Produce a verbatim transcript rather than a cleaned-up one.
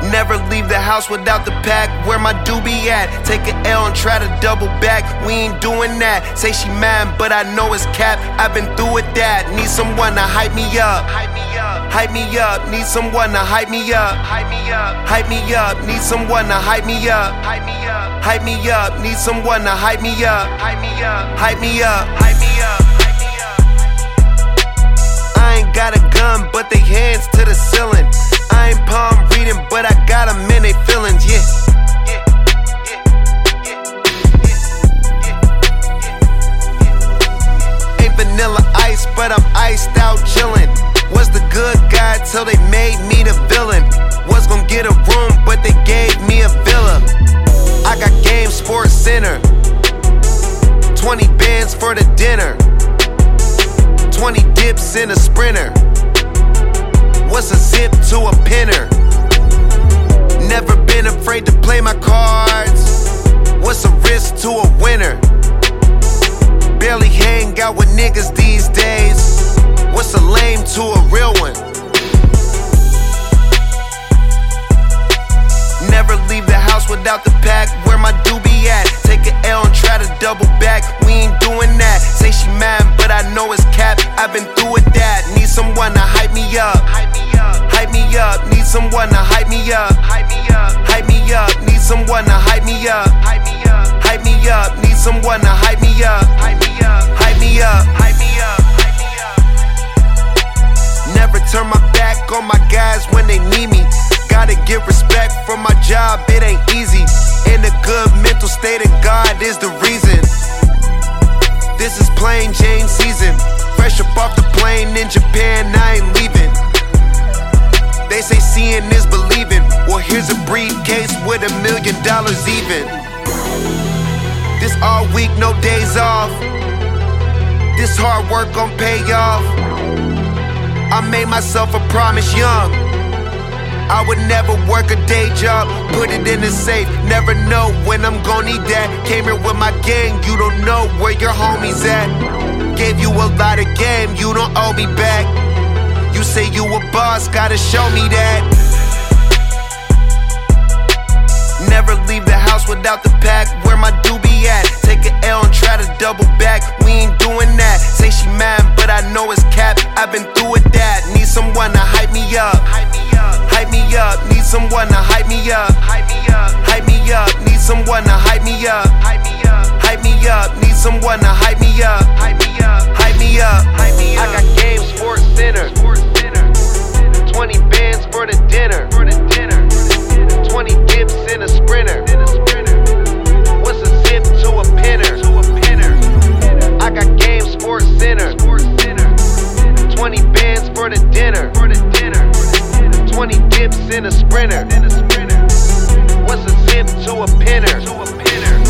Never leave the house without the pack. Where my doobie at? Take an L and try to double back. We ain't doing that. Say she mad, but I know it's cap. I've been through with that. Need someone to hype me up. Hype me up. Hype me up. Need someone to hype me up. Hype me up. Hype me up. Need someone to hype me up. Hype me up. Hype me up. Need someone to hype me up. Hype me up. Hype me up. Hype me up. Hype me up. I ain't got a gun, but they hands to the ceiling. I ain't palm reading, but I got them in they feelings, yeah. Ain't vanilla ice, but I'm iced out chillin'. Was the good guy till they made me the villain. Was gon' get a room, but they gave me a villa. I got Game Sports Center. twenty bands for the dinner. twenty dips in a Sprinter. What's a zip to a pinner? Never been afraid to play my cards. What's a risk to a winner? Barely hang out with niggas these days. What's a lame to a real one? Never leave the house without the pack. Where my doobie at? Take an L and try to double back. We ain't doing that. Say she mad, but I know it's cap. I've been through with that. Need someone to hype me up. Hype me up. Hype me up. Need someone to hype me up. Hype me up. Hype me up. Need someone to hype me up. Hype me up. Hype me up. Need someone to hype me up. Hype me up. Hype me up. Hype me up. Hype me up. Never turn my back on my guys when they need me. Gotta get respect for my job, it ain't easy. In a good mental state of God is the reason. This is plain Jane season. Fresh up off the plane in Japan, I ain't leaving. They say seeing is believing. Well, here's a briefcase with a million dollars even. This all week, no days off. This hard work gon' pay off. I made myself a promise young. I would never work a day job, put it in the safe. Never know when I'm gon' need that. Came here with my gang, you don't know where your homies at. Gave you a lot of game, you don't owe me back. You say you a boss, gotta show me that. Never leave the house without the pack. Where my doobie at? Take an L and try to double back. We ain't doing that. Say she mad, but I know it's cap. I've been through with that. Need someone to hype me up. Hype me up. Hype me up. Need someone to hype me up. Hype me up. Hype me up. Need someone to hype me up. Hype me up. Hype me up. Need someone to hype me up. Hype me up. Hype me up. Hype me up. I got Game Sports Center. twenty bands for the dinner. For the dinner. twenty dips in a Sprinter. What's a zip to a pinner? I got Game Sports Center. twenty bands for the dinner. twenty dips in a Sprinter. What's a zip to a pinner?